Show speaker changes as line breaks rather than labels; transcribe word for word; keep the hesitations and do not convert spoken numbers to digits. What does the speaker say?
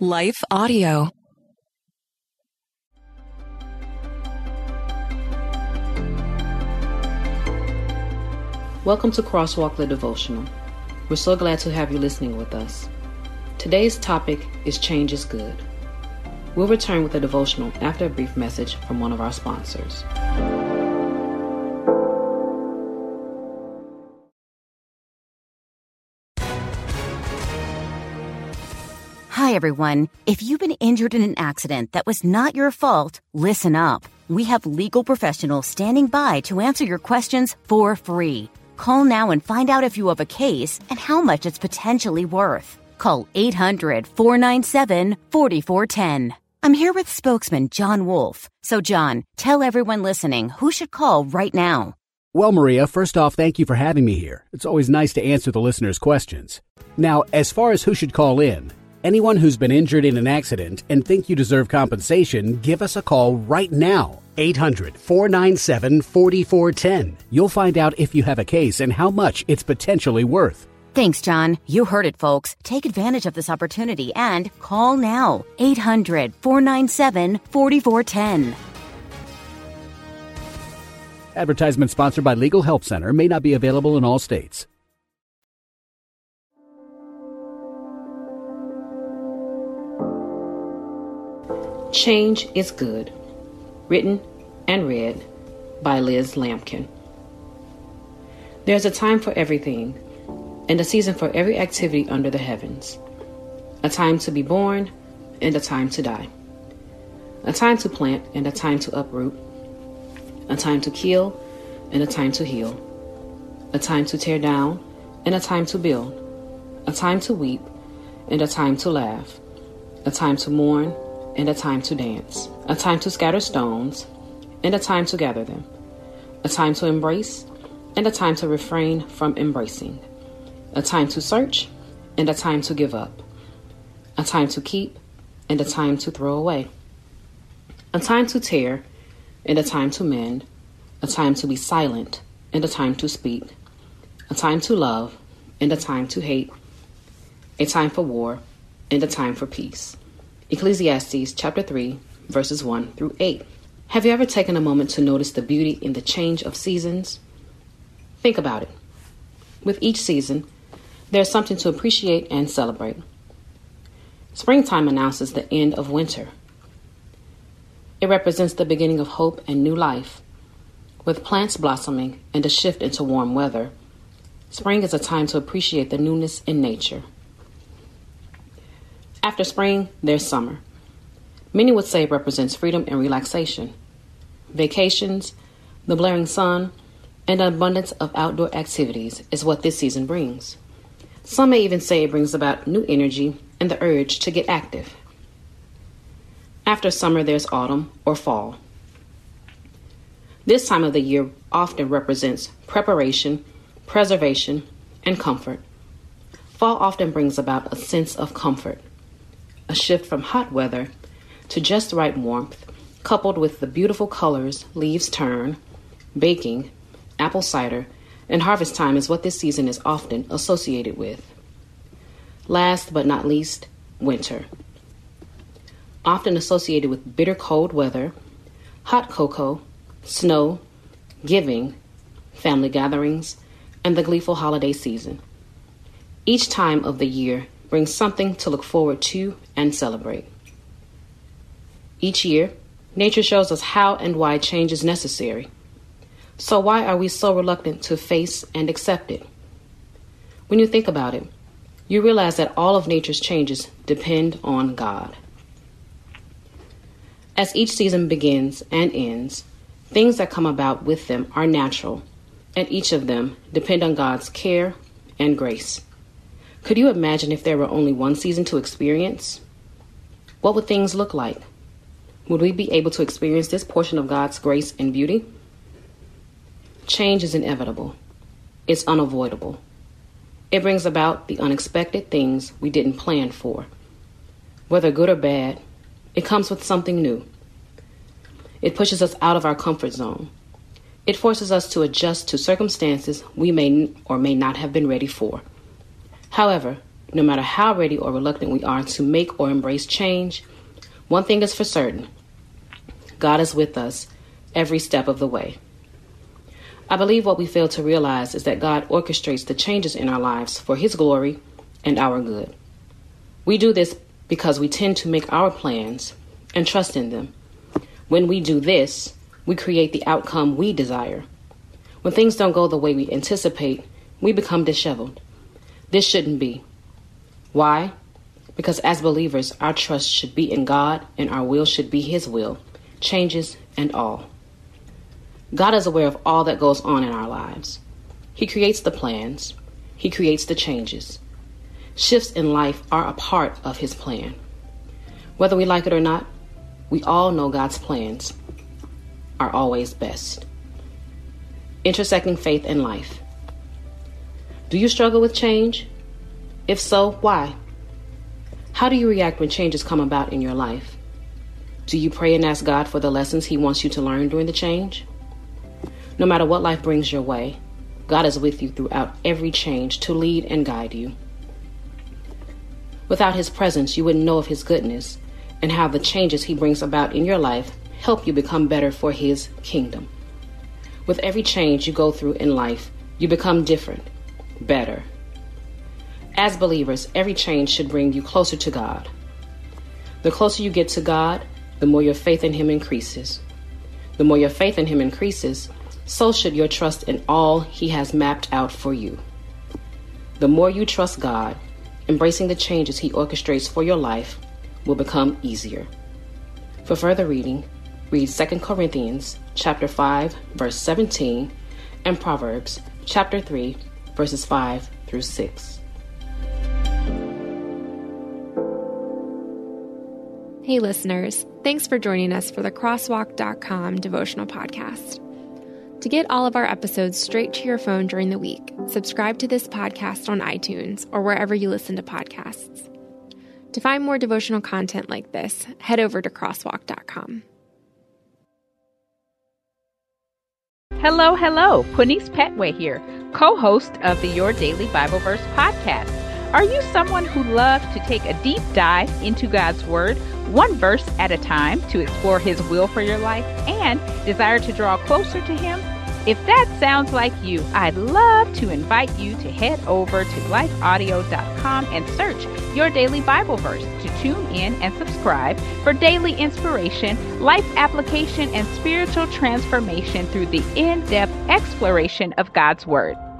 Life Audio.
Welcome to Crosswalk the Devotional. We're so glad to have you listening with us. Today's topic is Change is Good. We'll return with a devotional after a brief message from one of our sponsors.
Hi, everyone. If you've been injured in an accident that was not your fault, listen up. We have legal professionals standing by to answer your questions for free. Call now and find out if you have a case and how much it's potentially worth. Call eight hundred, four nine seven, four four one zero. I'm here with spokesman John Wolf. So, John, tell everyone listening who should call right now.
Well, Maria, first off, thank you for having me here. It's always nice to answer the listeners' questions. Now, as far as who should call in, anyone who's been injured in an accident and think you deserve compensation, give us a call right now. eight hundred, four nine seven, four four one zero. You'll find out if you have a case and how much it's potentially worth.
Thanks, John. You heard it, folks. Take advantage of this opportunity and call now. eight hundred, four nine seven, four four one zero.
Advertisement sponsored by Legal Help Center. May not be available in all states.
Change is Good. Written and read by Liz Lampkin. There's a time for everything, and a season for every activity under the heavens. A time to be born, and a time to die. A time to plant, and a time to uproot. A time to kill, and a time to heal. A time to tear down, and a time to build. A time to weep, and a time to laugh. A time to mourn, and a time to dance. A time to scatter stones, and a time to gather them. A time to embrace, and a time to refrain from embracing. A time to search, and a time to give up. A time to keep, and a time to throw away. A time to tear, and a time to mend. A time to be silent, and a time to speak. A time to love, and a time to hate. A time for war, and a time for peace. Ecclesiastes chapter three, verses one through eight. Have you ever taken a moment to notice the beauty in the change of seasons? Think about it. With each season, there's something to appreciate and celebrate. Springtime announces the end of winter. It represents the beginning of hope and new life. With plants blossoming and a shift into warm weather, spring is a time to appreciate the newness in nature. After spring, there's summer. Many would say it represents freedom and relaxation. Vacations, the blaring sun, and an abundance of outdoor activities is what this season brings. Some may even say it brings about new energy and the urge to get active. After summer, there's autumn or fall. This time of the year often represents preparation, preservation, and comfort. Fall often brings about a sense of comfort, a shift from hot weather to just right warmth, coupled with the beautiful colors leaves turn, baking, apple cider, and harvest time is what this season is often associated with. Last but not least, winter. Often associated with bitter cold weather, hot cocoa, snow, giving, family gatherings, and the gleeful holiday season. Each time of the year brings something to look forward to and celebrate. Each year, nature shows us how and why change is necessary. So why are we so reluctant to face and accept it? When you think about it, you realize that all of nature's changes depend on God. As each season begins and ends, things that come about with them are natural, and each of them depend on God's care and grace. Could you imagine if there were only one season to experience? What would things look like? Would we be able to experience this portion of God's grace and beauty? Change is inevitable. It's unavoidable. It brings about the unexpected things we didn't plan for. Whether good or bad, it comes with something new. It pushes us out of our comfort zone. It forces us to adjust to circumstances we may or may not have been ready for. However, no matter how ready or reluctant we are to make or embrace change, one thing is for certain: God is with us every step of the way. I believe what we fail to realize is that God orchestrates the changes in our lives for His glory and our good. We do this because we tend to make our plans and trust in them. When we do this, we create the outcome we desire. When things don't go the way we anticipate, we become disheveled. This shouldn't be. Why? Because as believers, our trust should be in God and our will should be His will, changes and all. God is aware of all that goes on in our lives. He creates the plans. He creates the changes. Shifts in life are a part of His plan. Whether we like it or not, we all know God's plans are always best. Intersecting faith and life. Do you struggle with change? If so, why? How do you react when changes come about in your life? Do you pray and ask God for the lessons He wants you to learn during the change? No matter what life brings your way, God is with you throughout every change to lead and guide you. Without His presence, you wouldn't know of His goodness and how the changes He brings about in your life help you become better for His kingdom. With every change you go through in life, you become different, better. As believers, every change should bring you closer to God. The closer you get to God, the more your faith in Him increases. The more your faith in Him increases, so should your trust in all He has mapped out for you. The more you trust God, embracing the changes He orchestrates for your life will become easier. For further reading, read Second Corinthians chapter five, verse seventeen, and Proverbs chapter three, verses five through six.
Hey listeners, thanks for joining us for the crosswalk dot com devotional podcast. To get all of our episodes straight to your phone during the week, subscribe to this podcast on iTunes or wherever you listen to podcasts. To find more devotional content like this, head over to crosswalk dot com.
Hello, hello. Quinice Petway here, co-host of the Your Daily Bible Verse podcast. Are you someone who loves to take a deep dive into God's Word, one verse at a time, to explore His will for your life and desire to draw closer to Him? If that sounds like you, I'd love to invite you to head over to life audio dot com and search Your Daily Bible Verse to tune in and subscribe for daily inspiration, life application, and spiritual transformation through the in-depth exploration of God's Word.